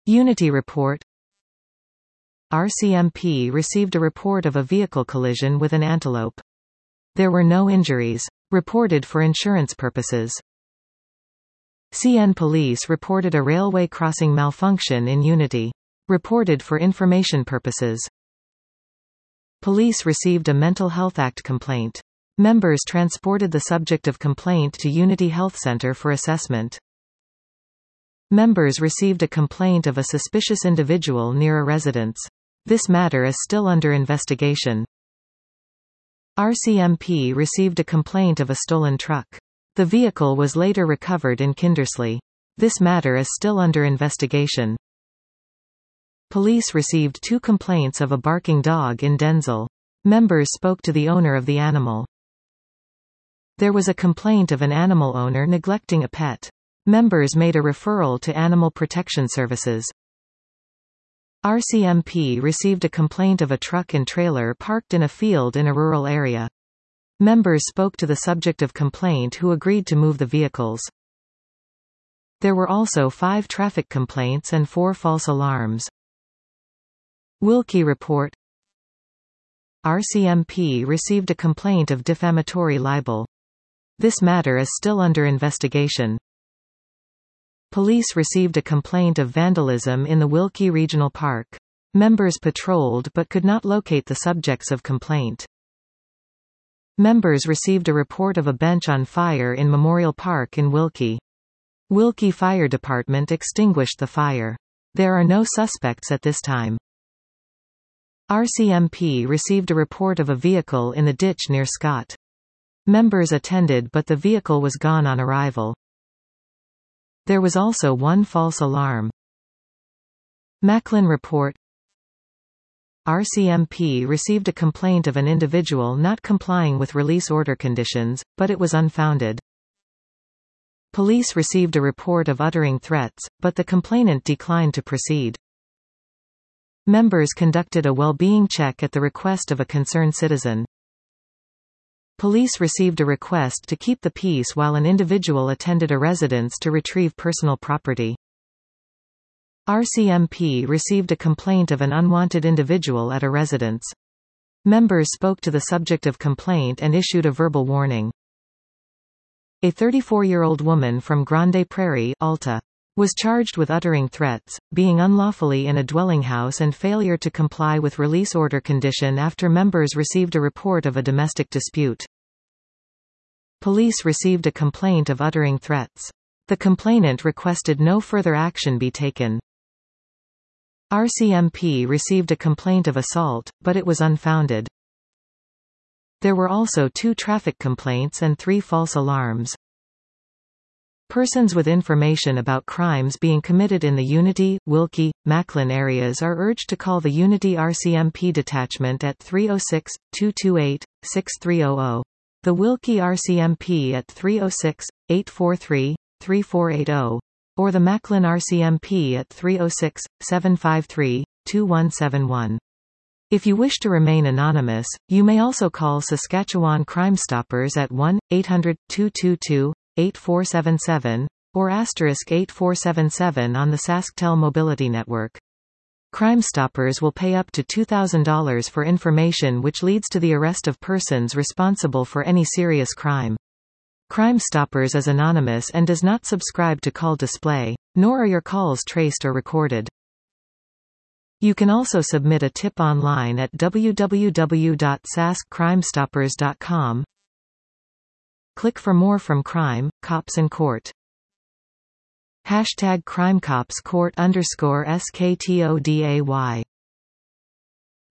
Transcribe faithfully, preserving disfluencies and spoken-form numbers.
Unity report. R C M P received a report of a vehicle collision with an antelope. There were no injuries. Reported for insurance purposes. C N Police reported a railway crossing malfunction in Unity. Reported for information purposes. Police received a Mental Health Act complaint. Members transported the subject of complaint to Unity Health Center for assessment. Members received a complaint of a suspicious individual near a residence. This matter is still under investigation. R C M P received a complaint of a stolen truck. The vehicle was later recovered in Kindersley. This matter is still under investigation. Police received two complaints of a barking dog in Denzil. Members spoke to the owner of the animal. There was a complaint of an animal owner neglecting a pet. Members made a referral to Animal Protection Services. R C M P received a complaint of a truck and trailer parked in a field in a rural area. Members spoke to the subject of complaint who agreed to move the vehicles. There were also five traffic complaints and four false alarms. Wilkie report. R C M P received a complaint of defamatory libel. This matter is still under investigation. Police received a complaint of vandalism in the Wilkie Regional Park. Members patrolled but could not locate the subjects of complaint. Members received a report of a bench on fire in Memorial Park in Wilkie. Wilkie Fire Department extinguished the fire. There are no suspects at this time. R C M P received a report of a vehicle in the ditch near Scott. Members attended but the vehicle was gone on arrival. There was also one false alarm. Macklin report. R C M P received a complaint of an individual not complying with release order conditions, but it was unfounded. Police received a report of uttering threats, but the complainant declined to proceed. Members conducted a well-being check at the request of a concerned citizen. Police received a request to keep the peace while an individual attended a residence to retrieve personal property. R C M P received a complaint of an unwanted individual at a residence. Members spoke to the subject of complaint and issued a verbal warning. A thirty-four-year-old woman from Grande Prairie, Alta, was charged with uttering threats, being unlawfully in a dwelling house and failure to comply with release order condition after members received a report of a domestic dispute. Police received a complaint of uttering threats. The complainant requested no further action be taken. R C M P received a complaint of assault, but it was unfounded. There were also two traffic complaints and three false alarms. Persons with information about crimes being committed in the Unity, Wilkie, Macklin areas are urged to call the Unity R C M P detachment at three oh six, two two eight, six three zero zero, the Wilkie R C M P at three oh six, eight four three, three four eight zero, or the Macklin R C M P at three oh six, seven five three, two one seven one. If you wish to remain anonymous, you may also call Saskatchewan Crime Stoppers at one eight hundred, two two two, eight four seven seven, or asterisk eight four seven seven on the SaskTel Mobility Network. Crime Stoppers will pay up to two thousand dollars for information which leads to the arrest of persons responsible for any serious crime. Crime Stoppers is anonymous and does not subscribe to call display, nor are your calls traced or recorded. You can also submit a tip online at w w w dot sask crime stoppers dot com. Click for more from Crime, Cops and Court. Hashtag CrimeCopsCourt underscore S K T O D A Y